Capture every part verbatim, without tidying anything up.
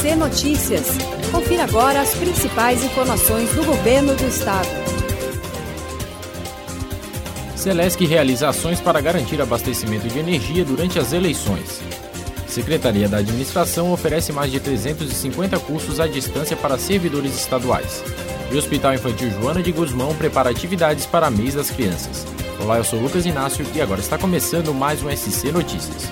C Notícias. Confira agora as principais informações do Governo do Estado. Celesc realiza ações para garantir abastecimento de energia durante as eleições. Secretaria da Administração oferece mais de trezentos e cinquenta cursos à distância para servidores estaduais. E o Hospital Infantil Joana de Guzmão prepara atividades para mês das crianças. Olá, eu sou Lucas Inácio e agora está começando mais um S C Notícias.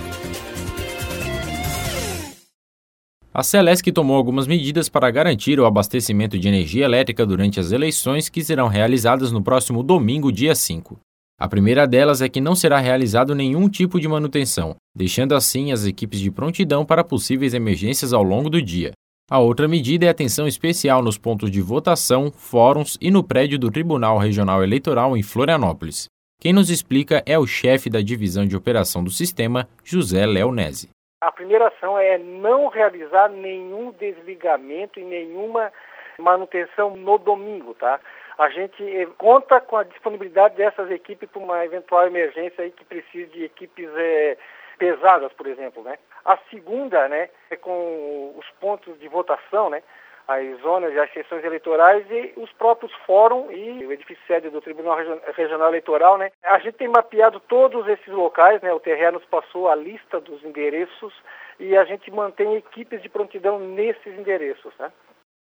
A Celesc tomou algumas medidas para garantir o abastecimento de energia elétrica durante as eleições que serão realizadas no próximo domingo, dia cinco. A primeira delas é que não será realizado nenhum tipo de manutenção, deixando assim as equipes de prontidão para possíveis emergências ao longo do dia. A outra medida é atenção especial nos pontos de votação, fóruns e no prédio do Tribunal Regional Eleitoral em Florianópolis. Quem nos explica é o chefe da divisão de operação do sistema, José Leonese. A primeira ação é não realizar nenhum desligamento e nenhuma manutenção no domingo, tá? A gente conta com a disponibilidade dessas equipes para uma eventual emergência aí que precise de equipes é, pesadas, por exemplo, né? A segunda, né, é com os pontos de votação, né? As zonas e as sessões eleitorais e os próprios fóruns e o edifício sede do Tribunal Regional Eleitoral, né? A gente tem mapeado todos esses locais, né? O T R E nos passou a lista dos endereços e a gente mantém equipes de prontidão nesses endereços, né?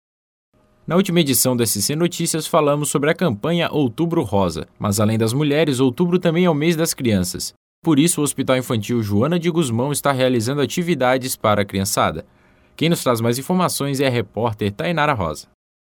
Na última edição do S C Notícias falamos sobre a campanha Outubro Rosa, mas além das mulheres, outubro também é o mês das crianças. Por isso, o Hospital Infantil Joana de Guzmão está realizando atividades para a criançada. Quem nos traz mais informações é a repórter Tainara Rosa.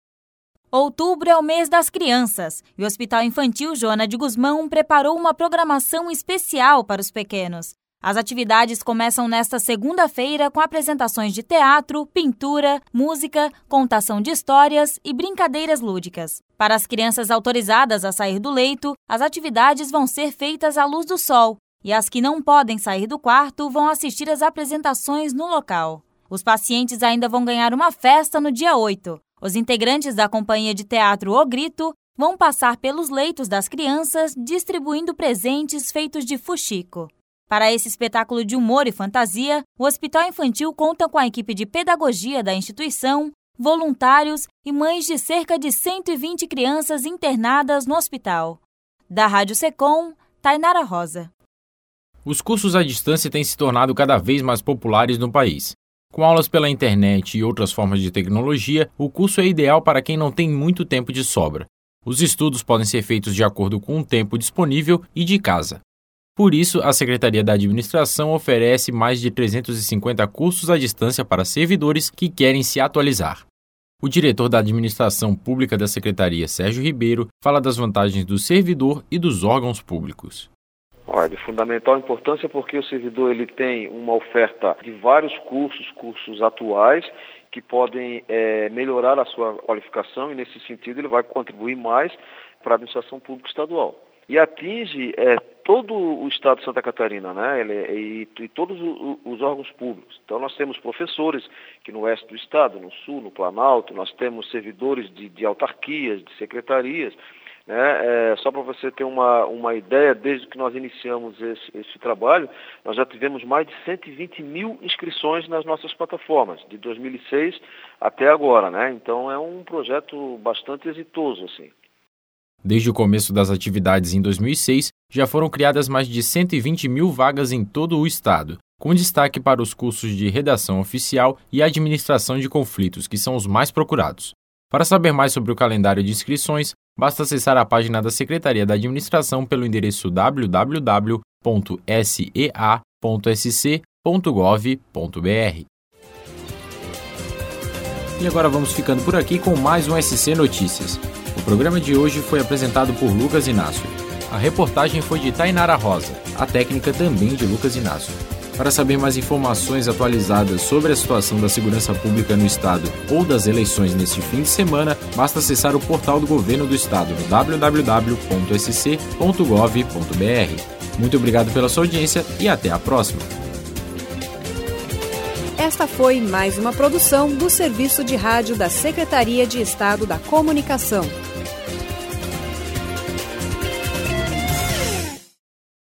Outubro é o mês das crianças e o Hospital Infantil Joana de Guzmão preparou uma programação especial para os pequenos. As atividades começam nesta segunda-feira com apresentações de teatro, pintura, música, contação de histórias e brincadeiras lúdicas. Para as crianças autorizadas a sair do leito, as atividades vão ser feitas à luz do sol e as que não podem sair do quarto vão assistir às apresentações no local. Os pacientes ainda vão ganhar uma festa no dia oito. Os integrantes da companhia de teatro O Grito vão passar pelos leitos das crianças, distribuindo presentes feitos de fuxico. Para esse espetáculo de humor e fantasia, o Hospital Infantil conta com a equipe de pedagogia da instituição, voluntários e mães de cerca de cento e vinte crianças internadas no hospital. Da Rádio Secom, Tainara Rosa. Os cursos à distância têm se tornado cada vez mais populares no país. Com aulas pela internet e outras formas de tecnologia, o curso é ideal para quem não tem muito tempo de sobra. Os estudos podem ser feitos de acordo com o tempo disponível e de casa. Por isso, a Secretaria da Administração oferece mais de trezentos e cinquenta cursos à distância para servidores que querem se atualizar. O diretor da Administração Pública da Secretaria, Sérgio Ribeiro, fala das vantagens do servidor e dos órgãos públicos. Olha, de fundamental importância porque o servidor ele tem uma oferta de vários cursos, cursos atuais, que podem é, melhorar a sua qualificação e, nesse sentido, ele vai contribuir mais para a administração pública estadual. E atinge é, todo o estado de Santa Catarina, né? Ele, e, e todos os órgãos públicos. Então, nós temos professores que no oeste do estado, no sul, no Planalto, nós temos servidores de, de autarquias, de secretarias. Né? É, só para você ter uma, uma ideia, desde que nós iniciamos esse, esse trabalho, nós já tivemos mais de cento e vinte mil inscrições nas nossas plataformas, de dois mil e seis até agora, né? Então é um projeto bastante exitoso, assim. Desde o começo das atividades em dois mil e seis, já foram criadas mais de cento e vinte mil vagas em todo o estado, com destaque para os cursos de redação oficial e administração de conflitos, que são os mais procurados. Para saber mais sobre o calendário de inscrições, basta acessar a página da Secretaria da Administração pelo endereço w w w ponto s e a ponto s c ponto gov ponto b r. E agora vamos ficando por aqui com mais um S C Notícias. O programa de hoje foi apresentado por Lucas Inácio. A reportagem foi de Tainara Rosa, a técnica também de Lucas Inácio. Para saber mais informações atualizadas sobre a situação da segurança pública no Estado ou das eleições neste fim de semana, basta acessar o portal do Governo do Estado no w w w ponto s c ponto gov ponto b r. Muito obrigado pela sua audiência e até a próxima. Esta foi mais uma produção do Serviço de Rádio da Secretaria de Estado da Comunicação.